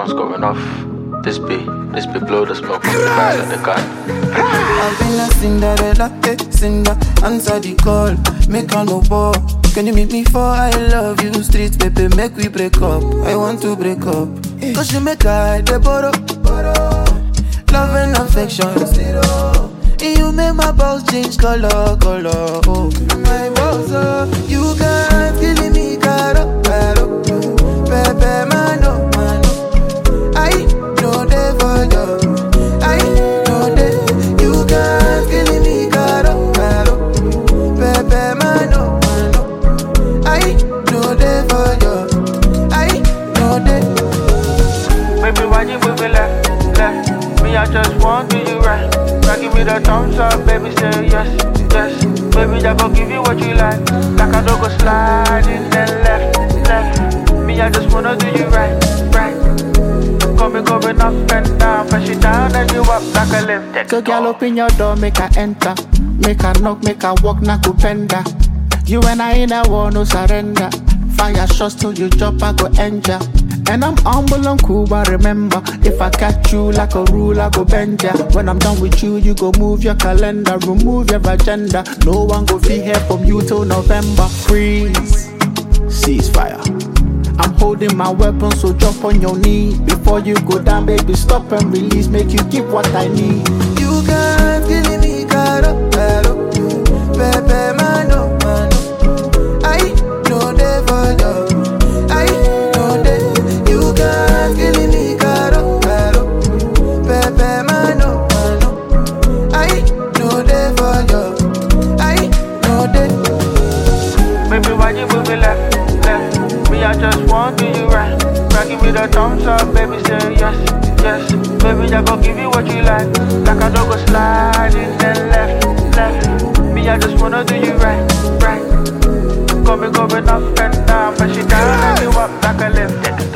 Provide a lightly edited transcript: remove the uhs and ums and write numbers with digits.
one's going off. This be blow the smoke from the fire and the gun. I've been a Cinderella, Cinder, answer the call, make a no ball. Can you meet me for I love you? Streets, baby, make we break up. I want to break up. Cause you make I the borrow. Love and affection, you make my balls change color. Oh, my balls, you can't kill me, caro. Pepe, mano. I know they for you. I know they. You can't kill me, caro. Pepe, mano. I know they for you. I know they. Baby, why you moving left? Me, I just want to do you right. Now give me the thumbs up, baby, say yes. Baby, I go give you what you like. Like I don't go sliding then left. Me, I just wanna do you right. Going up and down, push it down and you up like a lift. So girl, open your door, make her enter. Make her knock, make her walk, na kupenda. You and I in a war, no surrender. Fire shots till you drop, I go enter. And I'm humble and cool, but remember, if I catch you like a rule, I go bend ya. When I'm done with you, you go move your calendar, remove your agenda. No one go feel here from you till November. Freeze, ceasefire. I'm holding my weapon, so drop on your knee. Before you go down, baby, stop and release. Make you give what I need. You can't kill me, caro. Pepe, mano. I know they for you. I know they. You can't kill me, caro. Pepe, mano. I know they for you. I know they. Baby, why you moving left? Me, I just want to do you right. Now give me the thumbs up, baby, say yes. Baby, I go give you what you like. Like I don't go sliding then left. Me, I just wanna do you right. Going up and down, push it down and you up like a lift.